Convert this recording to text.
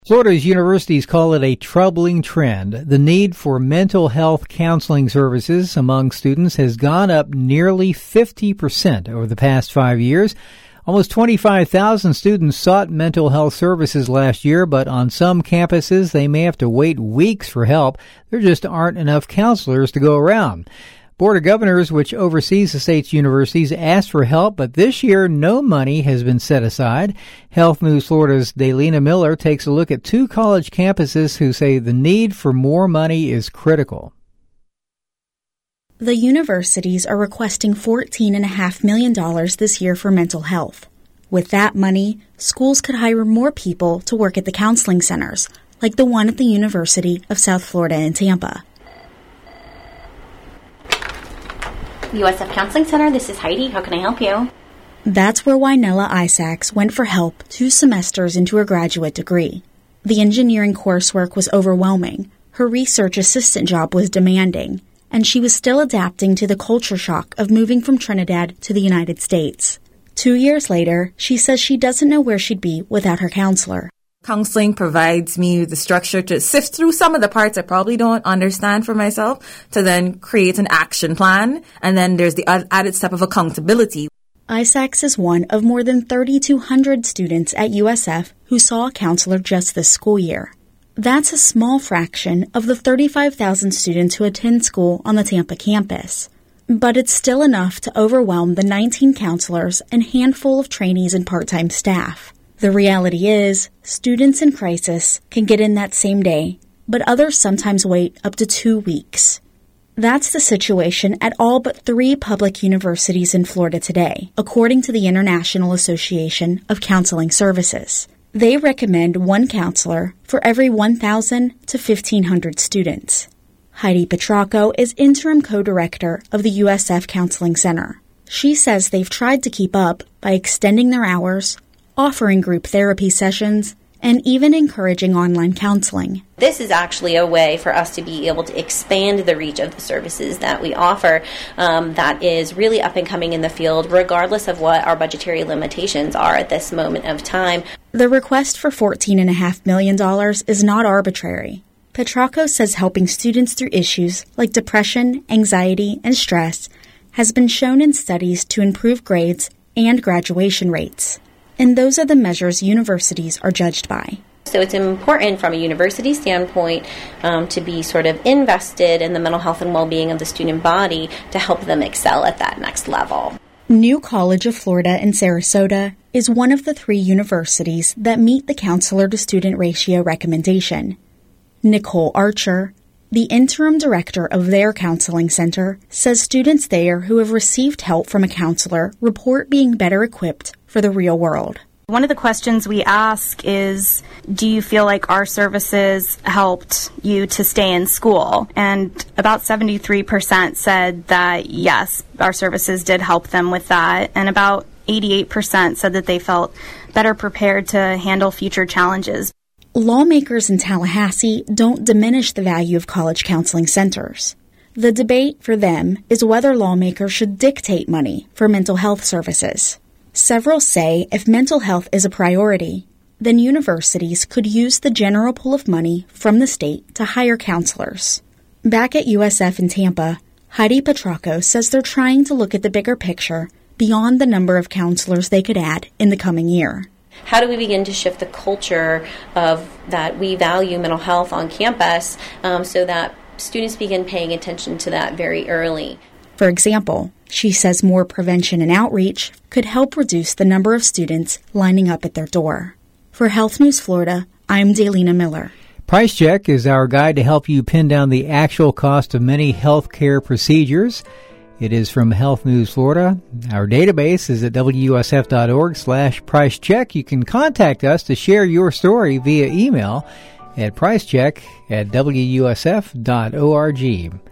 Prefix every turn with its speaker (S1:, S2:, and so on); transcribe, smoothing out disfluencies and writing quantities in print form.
S1: Florida's universities call it a troubling trend. The need for mental health counseling services among students has gone up nearly 50% over the past 5 years. Almost 25,000 students sought mental health services last year, but on some campuses they may have to wait weeks for help. There just aren't enough counselors to go around. Board of Governors, which oversees the state's universities, asked for help, but this year no money has been set aside. Health News Florida's Daylina Miller takes a look at two college campuses who say the need for more money is critical.
S2: The universities are requesting $14.5 million this year for mental health. With that money, schools could hire more people to work at the counseling centers, like the one at the University of South Florida in Tampa.
S3: USF Counseling Center, this is Heidi. How can I help you?
S2: That's where Wynella Isaacs went for help 2 semesters into her graduate degree. The engineering coursework was overwhelming, her research assistant job was demanding, and she was still adapting to the culture shock of moving from Trinidad to the United States. 2 years later, she says she doesn't know where she'd be without her counselor.
S4: Counseling provides me the structure to sift through some of the parts I probably don't understand for myself, to then create an action plan, and then there's the added step of accountability.
S2: Isaacs is one of more than 3,200 students at USF who saw a counselor just this school year. That's a small fraction of the 35,000 students who attend school on the Tampa campus. But it's still enough to overwhelm the 19 counselors and handful of trainees and part-time staff. The reality is, students in crisis can get in that same day, but others sometimes wait up to 2 weeks. That's the situation at all but 3 public universities in Florida today, according to the International Association of Counseling Services. They recommend 1 counselor for every 1,000 to 1,500 students. Heidi Petracco is interim co-director of the USF Counseling Center. She says they've tried to keep up by extending their hours, offering group therapy sessions, and even encouraging online counseling.
S3: This is actually a way for us to be able to expand the reach of the services that we offer that is really up and coming in the field, regardless of what our budgetary limitations are at this moment of time.
S2: The request for $14.5 million is not arbitrary. Petracco says helping students through issues like depression, anxiety, and stress has been shown in studies to improve grades and graduation rates. And those are the measures universities are judged by.
S3: So it's important from a university standpoint to be sort of invested in the mental health and well-being of the student body to help them excel at that next level.
S2: New College of Florida in Sarasota is one of the 3 universities that meet the counselor-to-student ratio recommendation. Nicole Archer, the interim director of their counseling center, says students there who have received help from a counselor report being better equipped for the real world.
S5: One of the questions we ask is, do you feel like our services helped you to stay in school? And about 73% said that yes, our services did help them with that. And about 88% said that they felt better prepared to handle future challenges.
S2: Lawmakers in Tallahassee don't diminish the value of college counseling centers. The debate for them is whether lawmakers should dictate money for mental health services. Several say if mental health is a priority, then universities could use the general pool of money from the state to hire counselors. Back at USF in Tampa, Heidi Petracco says they're trying to look at the bigger picture beyond the number of counselors they could add in the coming year.
S3: How do we begin to shift the culture of that we value mental health on campus so that students begin paying attention to that very early?
S2: For example, she says more prevention and outreach could help reduce the number of students lining up at their door. For Health News Florida, I'm Daylina Miller.
S1: Price Check is our guide to help you pin down the actual cost of many healthcare procedures. It is from Health News Florida. Our database is at wusf.org/pricecheck. You can contact us to share your story via email at pricecheck@wusf.org.